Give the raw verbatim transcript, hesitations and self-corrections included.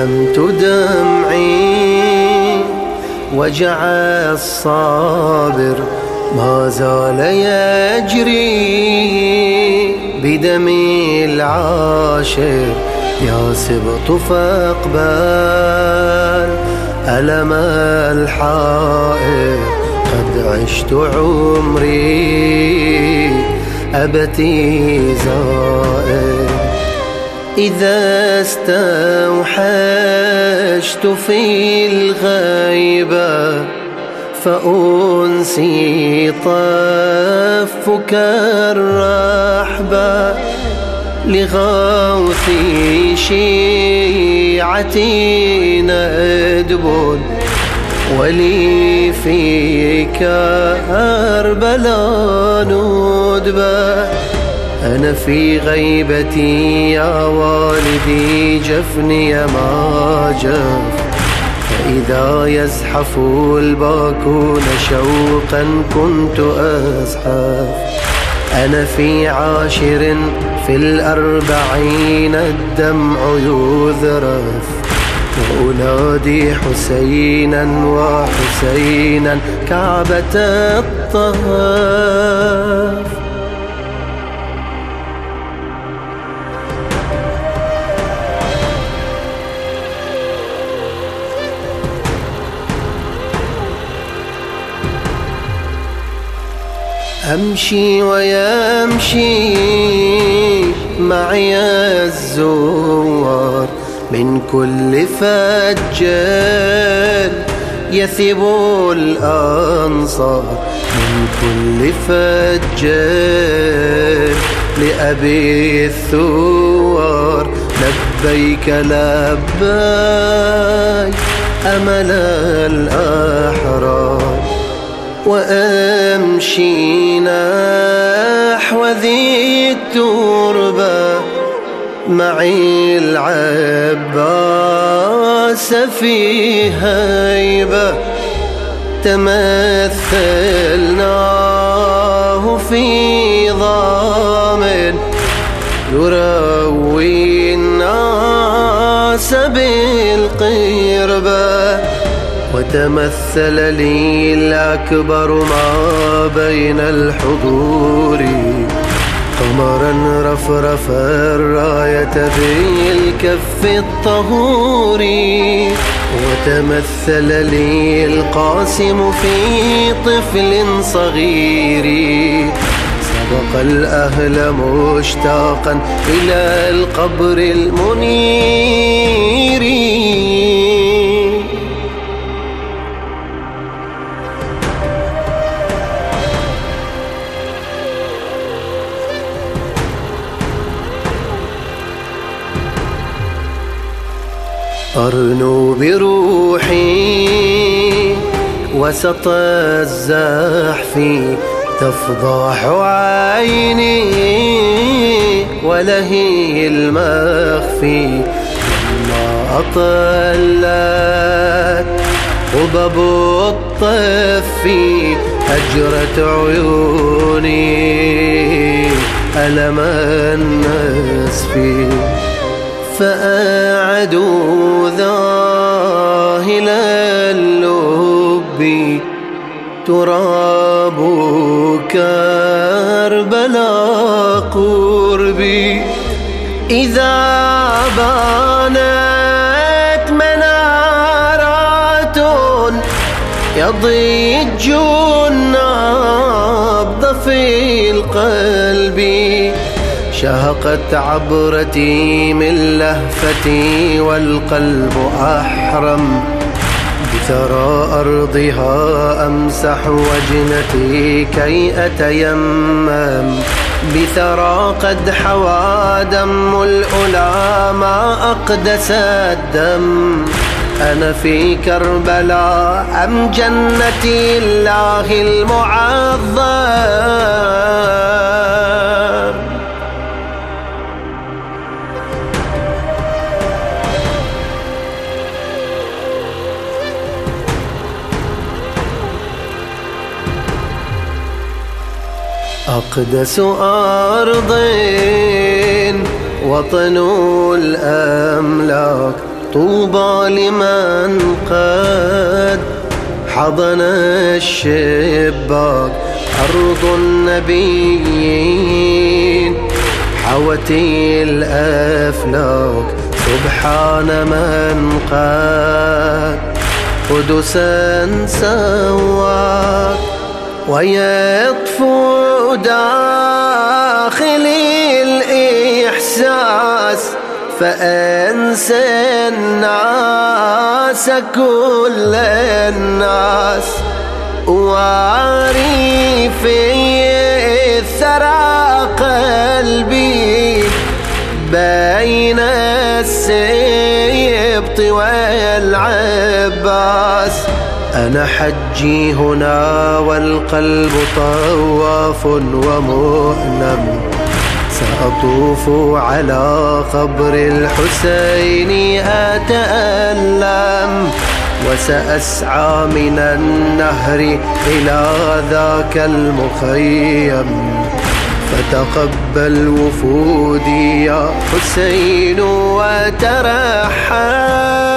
كتمت دمعي وجع الصابر ما زال يجري بدمي العاشر يا سبط فاقبل ألم الحائر قد عشت عمري أبتي زائر إذا استوحشت في الغيبة فأنسي طفك الرحبة لغوثي شيعتي ندب ولي في كربلاء ندبة أنا في غيبتي يا والدي جفني ما جف فإذا يزحف الباكون شوقا كنت أزحف أنا في عاشر في الأربعين الدمع يذرف وأنادي حسينا وحسينا كعبة الطهف أمشي ويمشي معي الزوار من كل فجر يثب الأنصار من كل فجر لأبي الثوار لبيك لبيك أمل الأحرار وأمشي نحو ذي التربة معي العباس في هيبة تمثلناه في ضامن يروي الناس بالقربة وتمثل لي الأكبر ما بين الحضور قمرا رفرف الراية بالكف الطهور وتمثل لي القاسم في طفل صغير سبق الأهل مشتاقا إلى القبر المنير أرنو بروحي وسط الزحف تفضح عيني ولهي المخفي لما أطلت قبب الطف أجرت عيوني ألم النسف فأعدوا ذاهل اللب تراب كربلاء قربي إذا بانت منارات يضج النبض في القلب شهقت عبرتي من لهفتي والقلب أحرم بثرى أرضها أمسح وجنتي كي أتيمم بثرى قد حوى دم الأولى ما أقدس الدم أنا في كربلاء أم جنة الله المعظم أقدس أرض وطن الأملاك طوبى لمن قد حضن الشباك. أرض النبيين حوتي الأفلاك، سبحان من قد قدسا سواك. ويطفو داخلي الإحساس فأنسى الناس كل الناس، واري في الثرى قلبي بين السبط والعباس. أنا حجي هنا والقلب طواف ومؤلم، سأطوف على قبر الحسين أتألم، وسأسعى من النهر إلى ذاك المخيم. فتقبل وفودي يا حسين وترحم.